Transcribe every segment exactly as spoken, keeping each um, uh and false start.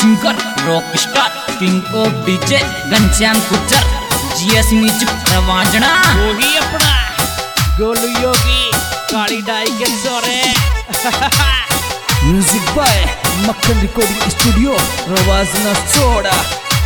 Singer rock star king of DJ Ghanshyam कुचर GS music Rawanjana वही अपना गोलू योगी काली डाई के सोरे music by Makkhan recording studio Rawajna सोड़ा।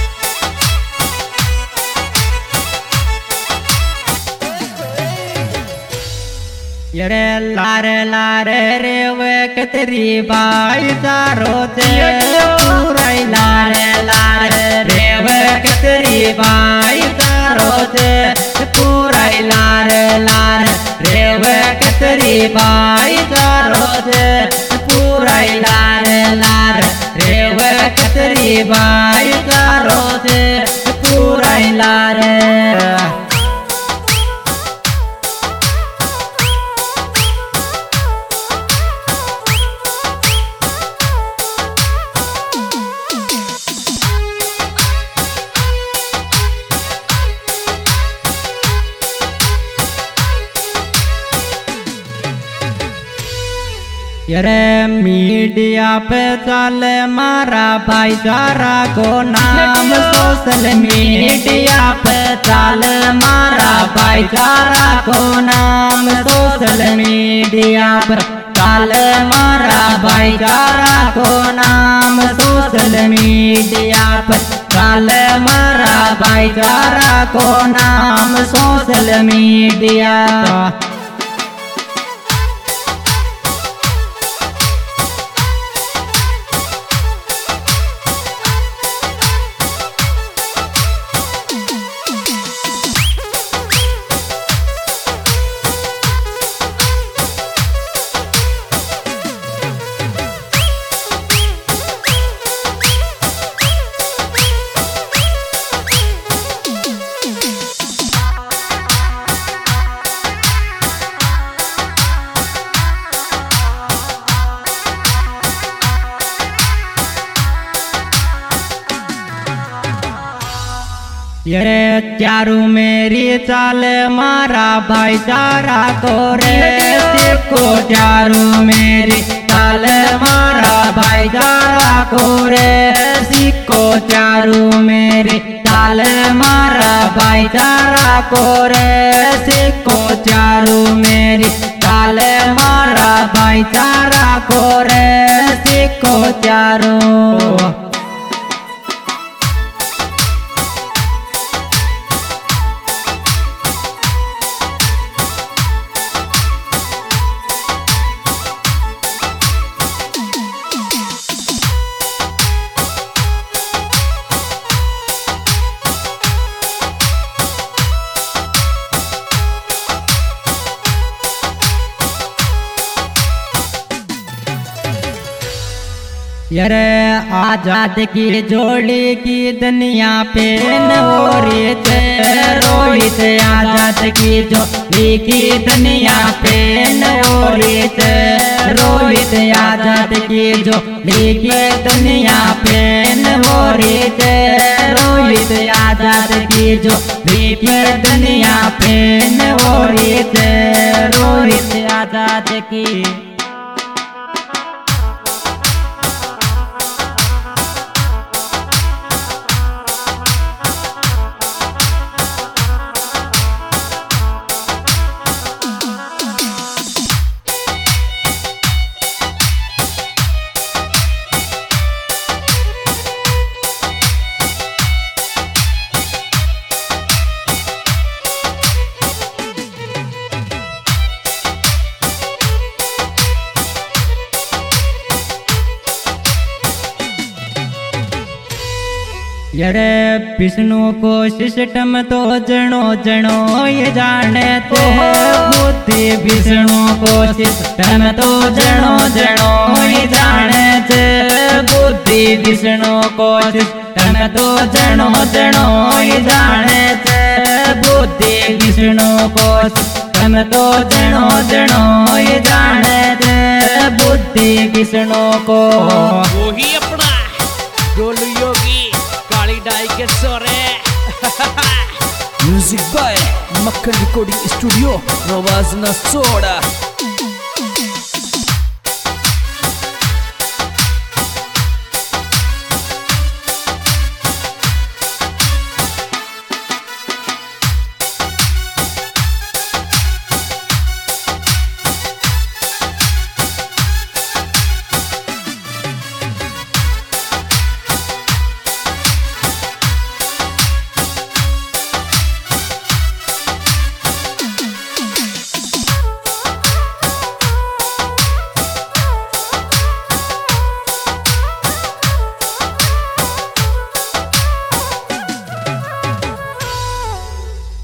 यरे लारे लारे रे वे कतरी बाई दारो ते पूरा लारे लारे रे वे कतरी बाई दारो ते पूरा लारे लारे रे वे कतरी बाई दारो ते पूरा लारे लारे रे वे कतरी बाई दारो ते पूरा लारे। यरे मीडिया पे चले मारा भाईचारा को नाम, सोशल मीडिया पे चले मारा भाईचारा को नाम, सोशल मीडिया पे चले मारा भाईचारा को नाम, सोशल मीडिया पे चले मारा भाईचारा को नाम, सोशल मीडिया। यरे चारू मेरी चाल मारा भाईचारा को रे, सिक्को चारू मेरी चाल मारा भाईचारा को रे, सिक्को चारू मेरी चाल मारा भाईचारा को रे, सिक्को चारू मेरी चाल मारा भाईचारा को रे, सिक्को चारू। यरे आजाद की जोड़ी की दुनिया पे नवोरित रोहित, आजाद की जोड़ी की दुनिया पे नवोरित रोहित, आजाद की जोड़ी की दुनिया पे नवोरित रोहित, आजाद की जोड़ी की दुनिया पे नवोरित रोहित, आजाद की। यरे विष्णु को सिस्टम तो जनो जनो ये जाने तो, बुद्धि विष्णु को सिस्टम तो जनो जनो ये जाने थे, बुद्धि विष्णु को सिस्टम तो जनो जनो ये जाने थे, बुद्धि विष्णु को सिस्टम तो जनो जनो ये जाने थे, बुद्धि विष्णु को। वही अपना गोलू योगी काली डाई के सोरे music by Makkhan recording studio Rawajna सोड़ा।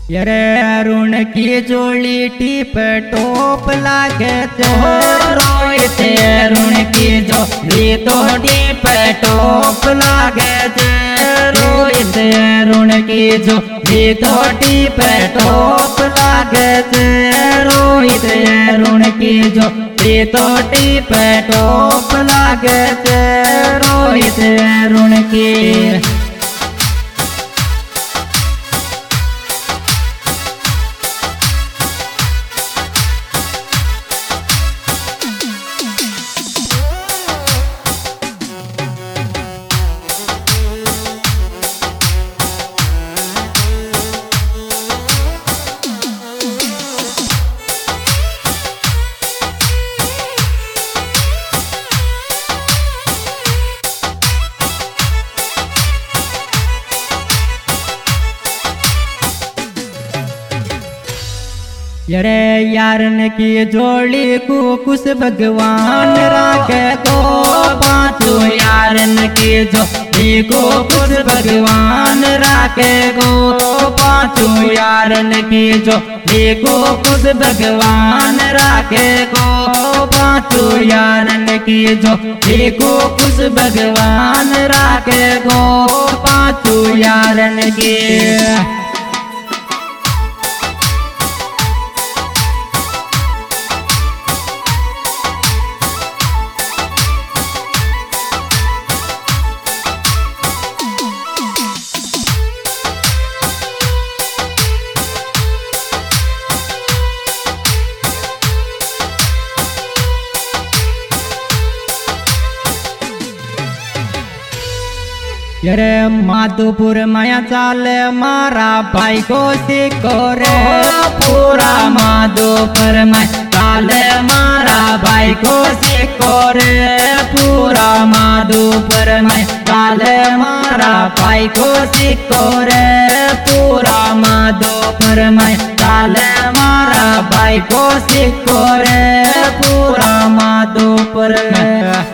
यरे अरुण की जोड़ी टीप टोप लागे ते रोहित अरुण की जोड़ी तो टीप टोप लागे ते रोहित अरुण की जोड़ी तो टीप टोप लागे ते रोहित अरुण की जोड़ी तो टीप टोप लागे ते रोहित अरुण की। यरे यारन की जोड़ी को कुछ भगवान राखे तो पांचों यारन की जोड़ी को कुछ भगवान राखे को पांचों यारन की जोड़ी को कुछ भगवान राखे को पांचों यारन की जोड़ी को कुछ भगवान राखे को पांचों यारन की। यरे माधोपुर माया चाले मारा भाई को सिको रे पूरा माधोपुर माया चाले मारा भाई को सिको रे पूरा माधोपुर माया चाले मारा भाई को सिको रे पूरा माधोपुर माया चाले मारा भाई को सिको रे पूरा माधोपुर में।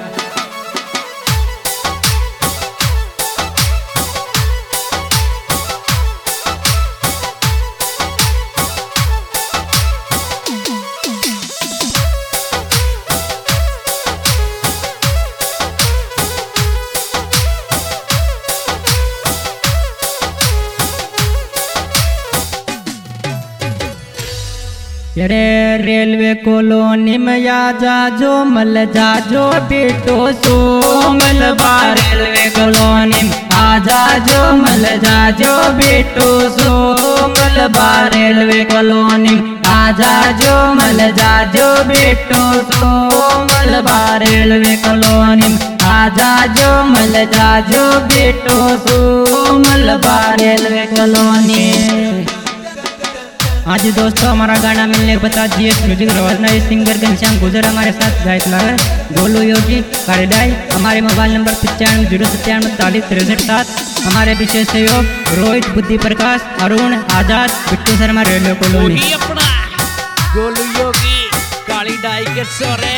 यरे रेलवे कॉलोनी में या जाजो मल जाजो बेटो सो मलबा रेलवे कॉलोनी में आ जाजो मल जाजो बेटो सो मलबा रेलवे कॉलोनी में आ जाजो मल जाजो बेटो सो मलबा रेलवे कॉलोनी में आ जाजो मल जाजो बेटो सो मलबा रेलवे कॉलोनी। आज दोस्तों हमारा गाना मिलने के बता GS music Rawajna singer Ghanshyam Gujjar हमारे साथ गायक लगा गोलू योगी कारिडाई। हमारे मोबाइल नंबर पचानवे जीरो सत्तानवे चालीस तिरसठ सात। हमारे विशेष सहयोग रोहित बुद्धि प्रकाश अरुण आजाद बिट्टू शर्मा रेडियो कॉलोनी। अपना गोलू योगी काली डाई के सोरे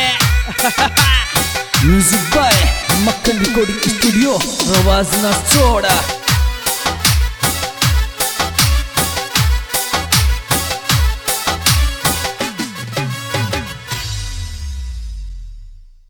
music by Makkhan recording studio Rawajna soda.